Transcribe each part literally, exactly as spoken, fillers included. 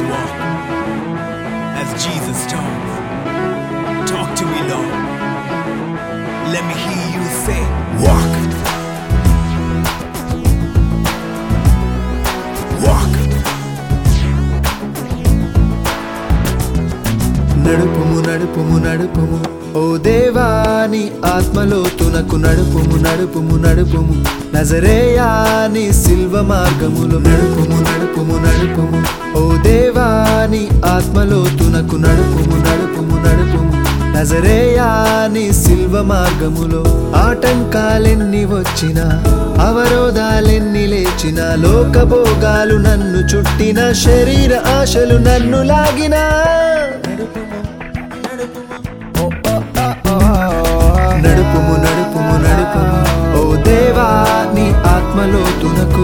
walk as Jesus talks. Talk to me, Lord. Let me hear you say, walk. Walk. నడుపుము నడుపుము నడుపుము ఓ దేవా నీ ఆత్మలోతునకు నడుపుము నడుపుము నడుపుము నజరేయా నీ సిల్వ మార్గములో నడుపుము నడుపుము నడుపుము ఓ దేవా నీ ఆత్మలోతునకు నడుపుము నడుపుము నడుపుము నజరేయా నీ సిల్వ మార్గములో ఆటంకాలెన్ని వచ్చినా అవరోధాలెన్ని లేచినా లోకభోగాలు నన్ను చుట్టిన శరీర ఆశలు నన్ను లాగినా నడుపుము నడుపుము నడుపుము ఓ దేవా నీ ఆత్మలోతునకు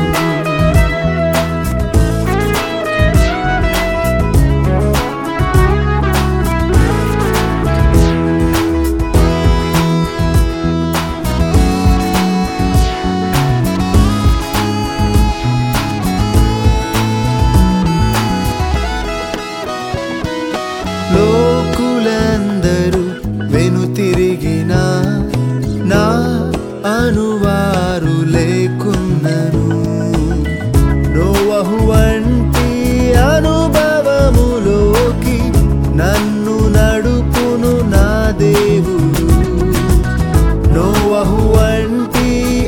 లోకులందరూ వెనుతిరిగినా నా అనువారు లేకున్నను నోవహు వంటి అనుభవములోకి నన్ను నడుపును నా దేవుడు నోవహు వంటి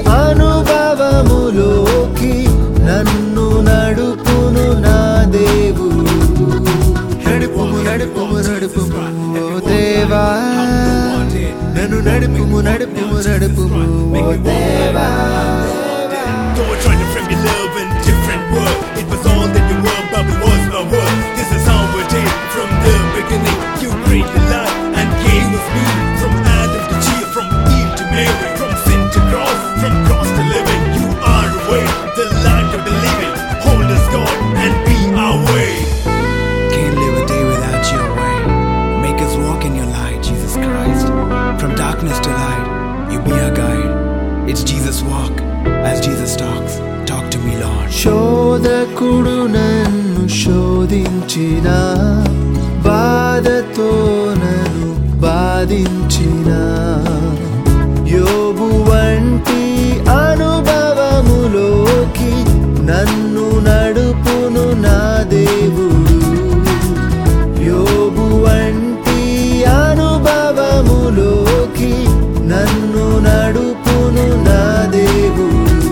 అనుభవములోకి నన్ను నడుపును నా దేవుడు నడుపుము నడుపుము నడుపుము ఓ దేవా నన్ను నడుపుము నడుపుము నడుపుము ఓ దేవా Don't try to frame your love in different words. It was all that you were, but it was a word. This is how we did from the beginning. You created love and gave us me. From Adam to Eve, from Eve to Mary, from sin to cross, from cross to living. You are the way, the light of the living. Hold us, God, and be our way. Can't live a day without your way. Make us walk in your light, Jesus Christ. From darkness to light, you be our guide. It's Jesus walk as Jesus talks. Talk to me, Lord. శోధకుడు నన్ను శోధించిన బాధతో నన్ను బాధించిన యోబు వంటి అనుభవములోకి నన్ను నడుపును నా దేవుడు యోబు వంటి అనుభవములోకి నన్ను నడుపును నా దేవుడు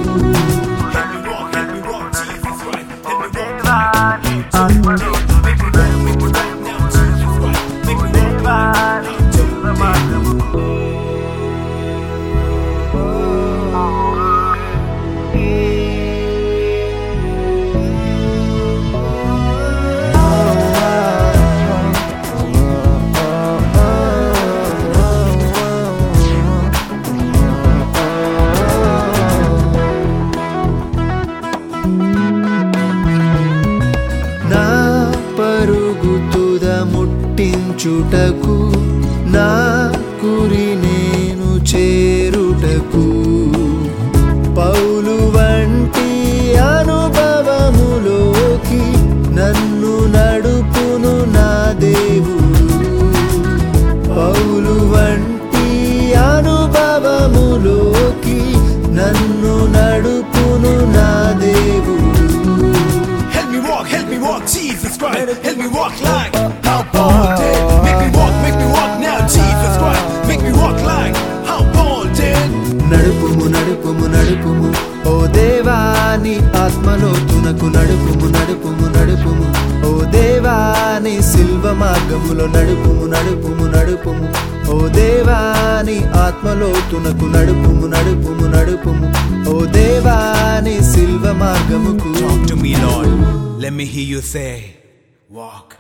నా పరుగుతుద ముట్టించుటకు నా కురి నేను చేరుటకు పౌలు వంటి అనుభవములోకి నన్ను నడుపును నా దేవుడు పౌలు వంటి అనుభవములోకి నన్ను నడుపును నా దేవుడు Help me walk, Jesus Christ. Help me walk like how Paul did. Make me walk, make me walk now, Jesus Christ. Make me walk like how Paul did. నడుపుము నడుపుము నడుపుము ఓ దేవా నీ ఆత్మలోతునకు నడుపుము నడుపుము నడుపుము ఓ దేవా నీ సిల్వ మార్గములో నడుపుము నడుపుము నడుపుము ఓ దేవా నీ ఆత్మలోతునకు నడుపుము నడుపుము నడుపుము ఓ దేవా నీ సిల్వ మార్గముకు Talk to me, Lord. Let me hear you say, walk.